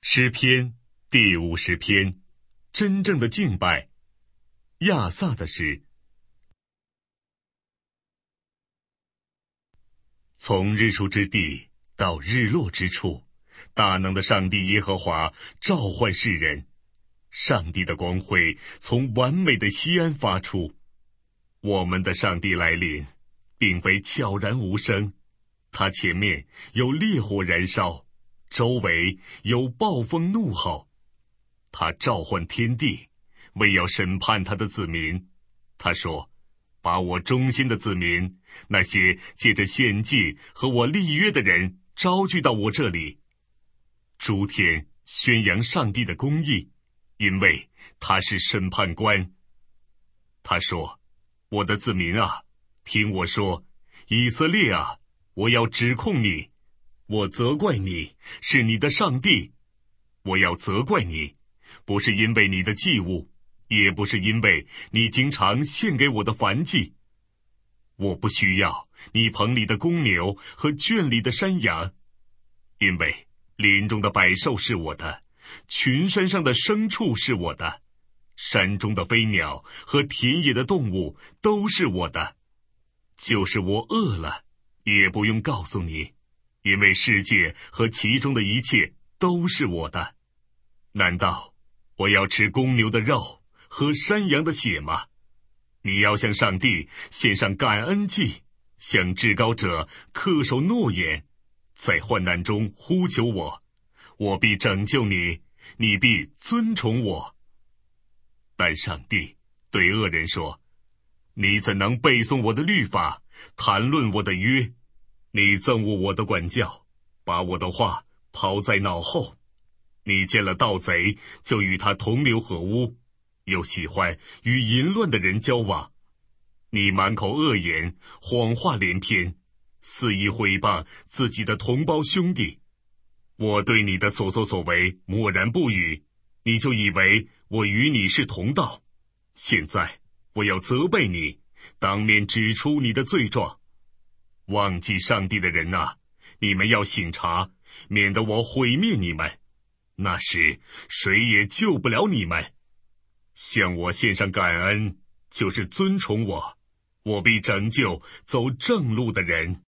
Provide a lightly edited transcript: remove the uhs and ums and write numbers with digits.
诗篇第50篇，真正的敬拜。亚萨的诗。从日出之地到日落之处，大能的上帝耶和华召唤世人。上帝的光辉从完美的西安发出。我们的上帝来临，并非悄然无声，他前面有烈火燃烧，周围有暴风怒吼。他召唤天地，为要审判他的子民。他说，把我忠心的子民，那些借着献祭和我立约的人，招聚到我这里。诸天宣扬上帝的公义，因为他是审判官。他说，我的子民啊，听我说，以色列啊，我要指控你，我责怪你，是你的上帝。我要责怪你，不是因为你的祭物，也不是因为你经常献给我的燔祭。我不需要你棚里的公牛和圈里的山羊，因为林中的百兽是我的，群山上的牲畜是我的，山中的飞鸟和田野的动物都是我的。就是我饿了，也不用告诉你，因为世界和其中的一切都是我的。难道我要吃公牛的肉和山羊的血吗？你要向上帝献上感恩祭，向至高者恪守诺言，在患难中呼求我，我必拯救你，你必尊崇我。但上帝对恶人说，你怎能背诵我的律法，谈论我的约？你憎恶我的管教，把我的话抛在脑后。你见了盗贼，就与他同流合污，又喜欢与淫乱的人交往。你满口恶言，谎话连篇，肆意毁谤自己的同胞兄弟。我对你的所作所为默然不语，你就以为我与你是同道。现在我要责备你，当面指出你的罪状。忘记上帝的人啊，你们要醒察，免得我毁灭你们。那时谁也救不了你们。向我献上感恩，就是尊崇我，我必拯救走正路的人。